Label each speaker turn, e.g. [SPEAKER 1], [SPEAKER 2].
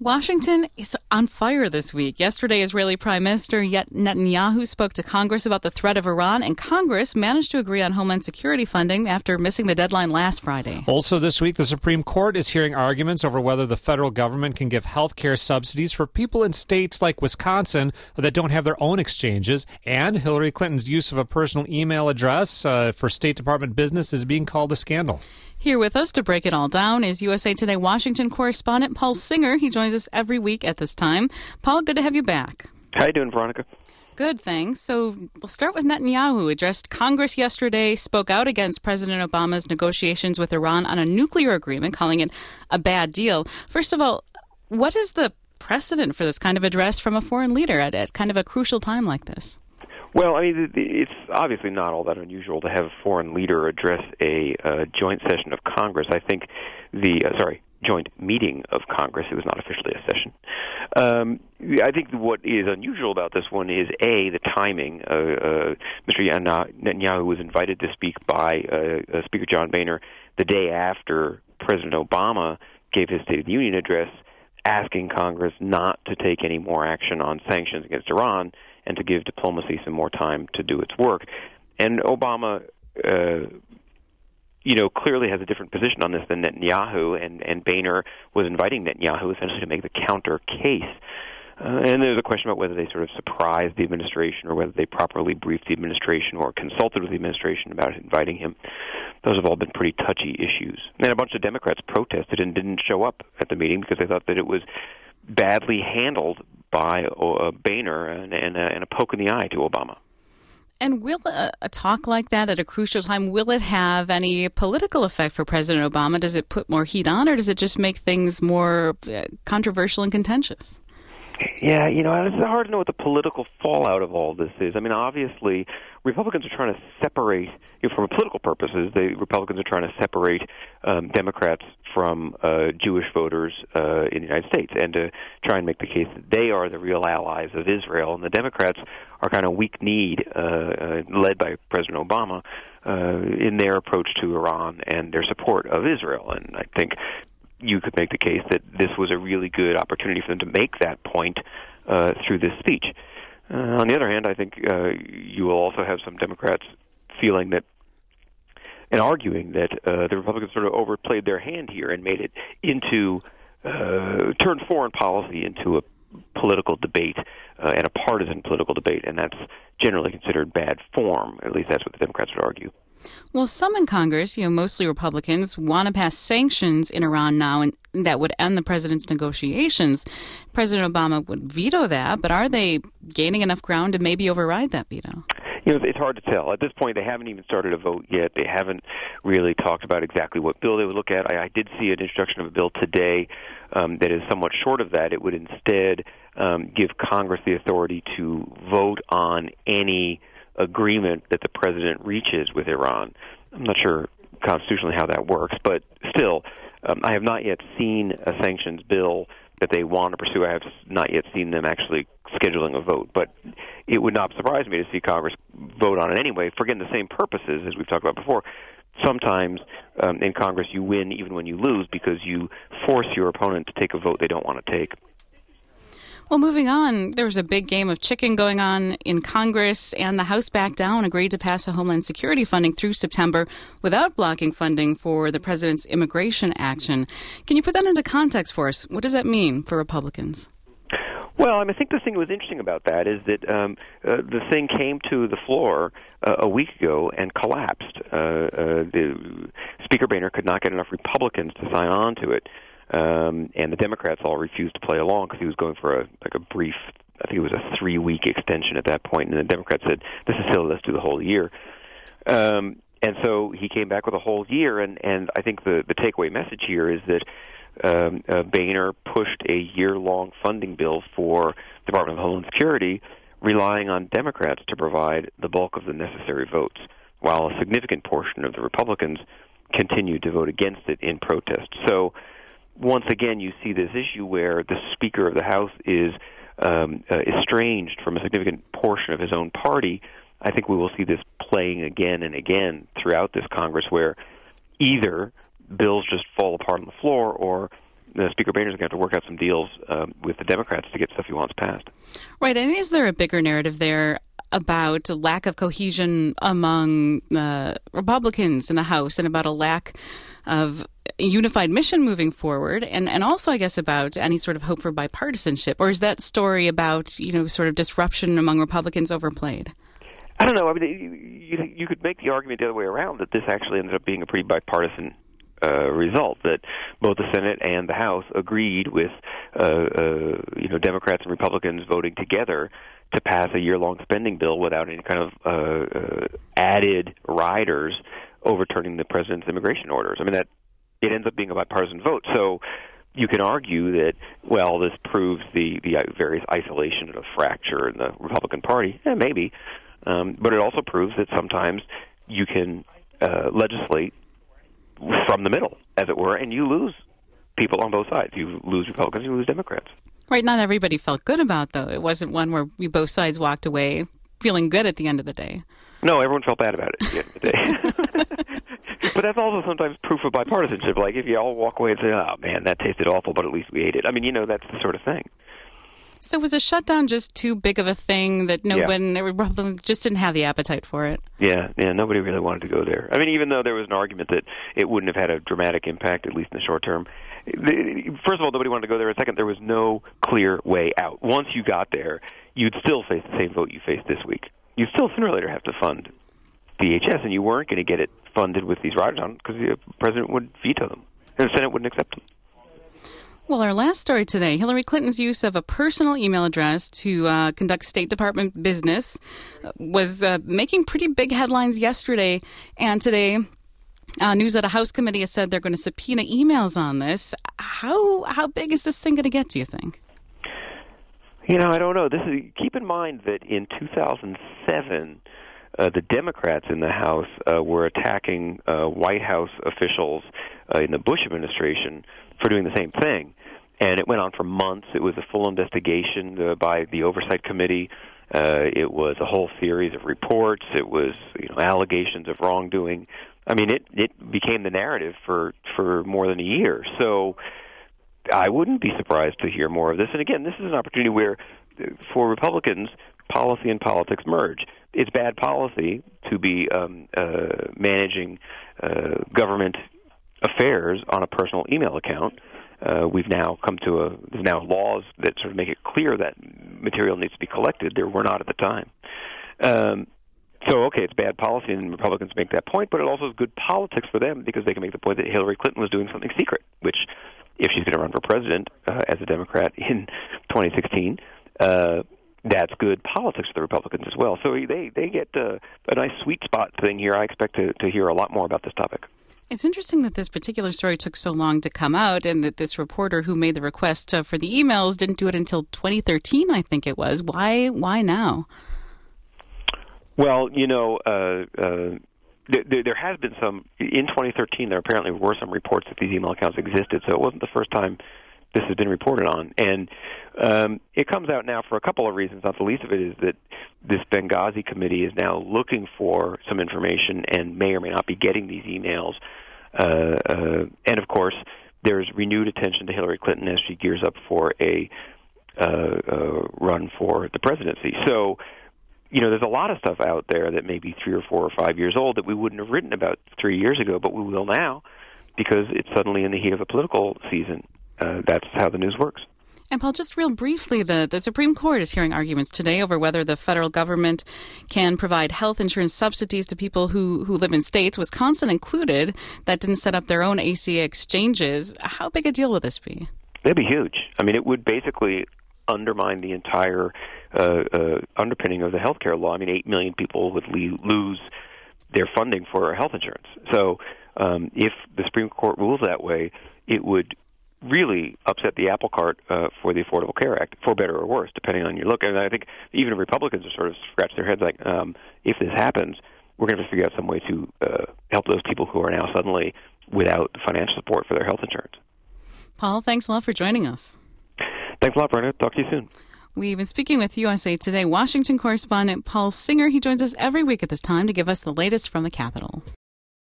[SPEAKER 1] Washington is on fire this week. Yesterday, Israeli Prime Minister Netanyahu spoke to Congress about the threat of Iran, and Congress managed to agree on Homeland Security funding after missing the deadline last Friday.
[SPEAKER 2] Also this week, the Supreme Court is hearing arguments over whether the federal government can give health care subsidies for people in states like Wisconsin that don't have their own exchanges. And Hillary Clinton's use of a personal email address for State Department business is being called a scandal.
[SPEAKER 1] Here with us to break it all down is USA Today Washington correspondent Paul Singer. He joins us every week at this time. Paul, good to have you back.
[SPEAKER 3] How you doing, Veronica?
[SPEAKER 1] Good, thanks. So we'll start with Netanyahu, who addressed Congress yesterday, spoke out against President Obama's negotiations with Iran on a nuclear agreement, calling it a bad deal. First of all, what is the precedent for this kind of address from a foreign leader at kind of a crucial time like this?
[SPEAKER 3] Well, I mean, it's obviously not all that unusual to have a foreign leader address a joint session of Congress. I think joint meeting of Congress. It was not officially a session. I think what is unusual about this one is, A, the timing. Mr. Netanyahu was invited to speak by Speaker John Boehner the day after President Obama gave his State of the Union address, asking Congress not to take any more action on sanctions against Iran and to give diplomacy some more time to do its work. And Obama, clearly has a different position on this than Netanyahu, and Boehner was inviting Netanyahu essentially to make the counter case. And there's a question about whether they sort of surprised the administration or whether they properly briefed the administration or consulted with the administration about inviting him. Those have all been pretty touchy issues. And a bunch of Democrats protested and didn't show up at the meeting because they thought that it was badly handled by Boehner and a poke in the eye to Obama.
[SPEAKER 1] And will a talk like that at a crucial time, will it have any political effect for President Obama? Does it put more heat on, or does it just make things more controversial and contentious?
[SPEAKER 3] Yeah, it's hard to know what the political fallout of all this is. I mean, obviously, Republicans are trying to separate, from political purposes, Republicans are trying to separate Democrats from Jewish voters in the United States and to try and make the case that they are the real allies of Israel. And the Democrats are kind of weak-kneed, led by President Obama, in their approach to Iran and their support of Israel. And I think you could make the case that this was a really good opportunity for them to make that point through this speech. On the other hand, I think you will also have some Democrats feeling that and arguing that the Republicans sort of overplayed their hand here and made it into turned foreign policy into a political debate and a partisan political debate, and that's generally considered bad form. At least that's what the Democrats would argue.
[SPEAKER 1] Well, some in Congress, mostly Republicans, want to pass sanctions in Iran now, and that would end the president's negotiations. President Obama would veto that, but are they gaining enough ground to maybe override that veto?
[SPEAKER 3] It's hard to tell. At this point, they haven't even started a vote yet. They haven't really talked about exactly what bill they would look at. I did see an introduction of a bill today that is somewhat short of that. It would instead give Congress the authority to vote on any agreement that the president reaches with Iran. I'm not sure constitutionally how that works, but still, I have not yet seen a sanctions bill that they want to pursue. I have not yet seen them actually scheduling a vote, but it would not surprise me to see Congress vote on it anyway, for again the same purposes as we've talked about before. Sometimes in Congress you win even when you lose because you force your opponent to take a vote they don't want to take.
[SPEAKER 1] Well, moving on, there was a big game of chicken going on in Congress, and the House backed down, agreed to pass a Homeland Security funding through September without blocking funding for the president's immigration action. Can you put that into context for us? What does that mean for Republicans?
[SPEAKER 3] Well, I think the thing that was interesting about that is that the thing came to the floor a week ago and collapsed. The Speaker Boehner could not get enough Republicans to sign on to it. And the Democrats all refused to play along because he was going for a brief, I think it was a 3-week extension at that point, and the Democrats said, this is silly, let's do the whole year. And so he came back with a whole year, and I think the takeaway message here is that Boehner pushed a year-long funding bill for the Department of Homeland Security, relying on Democrats to provide the bulk of the necessary votes, while a significant portion of the Republicans continued to vote against it in protest. So once again, you see this issue where the Speaker of the House is estranged from a significant portion of his own party. I think we will see this playing again and again throughout this Congress, where either bills just fall apart on the floor or Speaker Boehner's going to have to work out some deals with the Democrats to get stuff he wants passed.
[SPEAKER 1] Right, and is there a bigger narrative there about a lack of cohesion among Republicans in the House and about a lack of a unified mission moving forward, and also, I guess, about any sort of hope for bipartisanship? Or is that story about, sort of disruption among Republicans overplayed?
[SPEAKER 3] I don't know. I mean, you could make the argument the other way around, that this actually ended up being a pretty bipartisan result, that both the Senate and the House agreed with Democrats and Republicans voting together to pass a year-long spending bill without any kind of added riders overturning the president's immigration orders. I mean, that it ends up being a bipartisan vote. So you can argue that, well, this proves the various isolation and a fracture in the Republican Party. Maybe. But it also proves that sometimes you can legislate from the middle, as it were, and you lose people on both sides. You lose Republicans, you lose Democrats.
[SPEAKER 1] Right, not everybody felt good about, though. It wasn't one where both sides walked away feeling good at the end of the day.
[SPEAKER 3] No, everyone felt bad about it at the end of the day. But that's also sometimes proof of bipartisanship. Like, if you all walk away and say, oh, man, that tasted awful, but at least we ate it. I mean, that's the sort of thing.
[SPEAKER 1] So was a shutdown just too big of a thing that Republicans just didn't have the appetite for it?
[SPEAKER 3] Yeah, nobody really wanted to go there. I mean, even though there was an argument that it wouldn't have had a dramatic impact, at least in the short term. First of all, nobody wanted to go there. And second, there was no clear way out. Once you got there, you'd still face the same vote you faced this week. You'd still sooner or later have to fund DHS, and you weren't going to get it funded with these riders on because the president would veto them, and the Senate wouldn't accept them.
[SPEAKER 1] Well, our last story today, Hillary Clinton's use of a personal email address to conduct State Department business was making pretty big headlines yesterday. And today, news at a House committee has said they're going to subpoena emails on this. How big is this thing going to get, do you think?
[SPEAKER 3] I don't know. Keep in mind that in 2007, the Democrats in the House were attacking White House officials in the Bush administration for doing the same thing. And it went on for months. It was a full investigation by the Oversight Committee. It was a whole series of reports. It was allegations of wrongdoing. I mean, it became the narrative for more than a year. So I wouldn't be surprised to hear more of this. And again, this is an opportunity where, for Republicans, policy and politics merge. It's bad policy to be managing government affairs on a personal email account. We've now there's now laws that sort of make it clear that material needs to be collected. There were not at the time. So, okay, it's bad policy, and Republicans make that point, but it also is good politics for them because they can make the point that Hillary Clinton was doing something secret, which, if she's going to run for president as a Democrat in 2016, that's good politics for the Republicans as well. So they get a nice sweet spot thing here. I expect to hear a lot more about this topic.
[SPEAKER 1] It's interesting that this particular story took so long to come out, and that this reporter who made the request for the emails didn't do it until 2013, I think it was. Why now?
[SPEAKER 3] Well, there has been some, in 2013, there apparently were some reports that these email accounts existed, so it wasn't the first time this has been reported on. And it comes out now for a couple of reasons. Not the least of it is that this Benghazi committee is now looking for some information and may or may not be getting these emails. And, of course, there's renewed attention to Hillary Clinton as she gears up for a run for the presidency. So, there's a lot of stuff out there that may be 3 or 4 or 5 years old that we wouldn't have written about 3 years ago, but we will now because it's suddenly in the heat of a political season. That's how the news works.
[SPEAKER 1] And Paul, just real briefly, the Supreme Court is hearing arguments today over whether the federal government can provide health insurance subsidies to people who live in states, Wisconsin included, that didn't set up their own ACA exchanges. How big a deal will this be?
[SPEAKER 3] It'd be huge. I mean, it would basically undermine the entire underpinning of the health care law. I mean, 8 million people would lose their funding for health insurance. So if the Supreme Court rules that way, it would really upset the apple cart for the Affordable Care Act, for better or worse, depending on your look. And I think even Republicans are sort of scratching their heads like, if this happens, we're going to have to figure out some way to help those people who are now suddenly without financial support for their health insurance.
[SPEAKER 1] Paul, thanks a lot for joining us.
[SPEAKER 3] Thanks a lot, Bernard. Talk to you soon.
[SPEAKER 1] We've been speaking with USA Today Washington correspondent Paul Singer. He joins us every week at this time to give us the latest from the Capitol.